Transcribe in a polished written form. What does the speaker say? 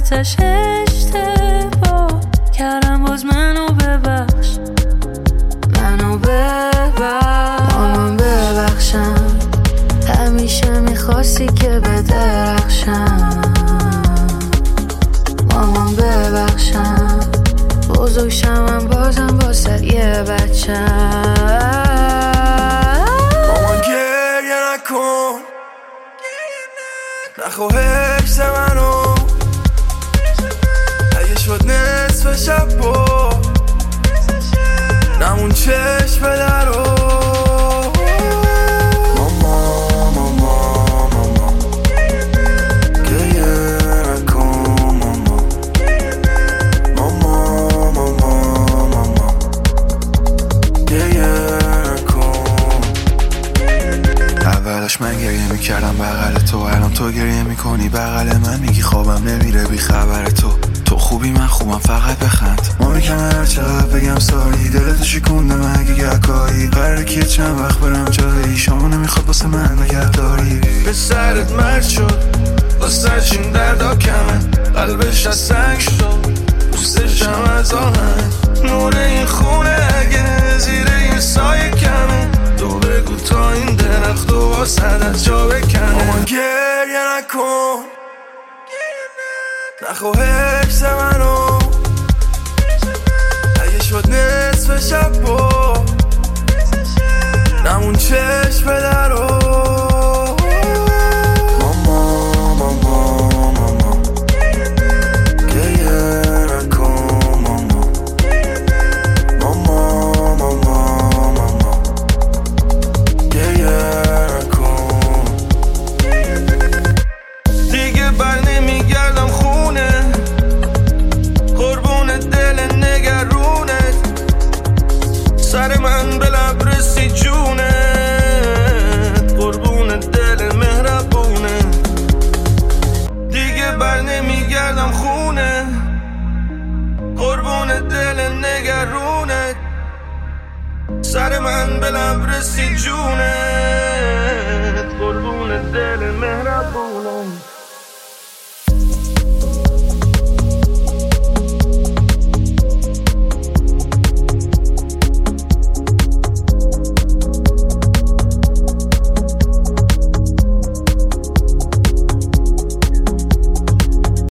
آخرتش اشتباه کردم، باز منو ببخش، منو ببخش. مامان ببخشم، همیشه میخواستی که بدرخشم. مامان ببخشم، بزرگ شمم بازم باست یه بچم. مامان گریه نکن، نخوا حفظ منو، اگه شد نصف شب با نمون چشم درو. ماما ماما ماما گریه نکن، ماما ماما ماما ماما گریه نکن. اولش من گریه میکردم بغل تو، الان تو گریه میکنی بغل من، میگی خوابم نمیره بی خبر تو. تو خوبی من خوبم فقط بخند. ما که من هر چقدر بگم ساری، دلتو شکوندم اگه گهگاهی قراره که چند وقت برم جایی، شما نمیخواد واسه من نگهداری. به سرت مرد شد، واسه چین دردا کمه، قلبش از سنگ شد، دوستشم از آهن. نور این خونه اگه زیر این سایه کمه، تو بگو تا این درخت و واسه از جا بکنه. مامان گریه نکن، نخوا حفظ منو، اگه شد نصف شب با نمون چشم درو. ماما ماما ماما گریه نکن، ماما ماما ماما ماما گریه نکن. دیگه بر نمیگردم خونه، قربون دل نگرونت، سر من به لب رسی جونت، قربون دل مهربونه. دیگه بر نمیگردم خونه، قربون دل نگرونت، سر من به لب رسی جونت، قربون دل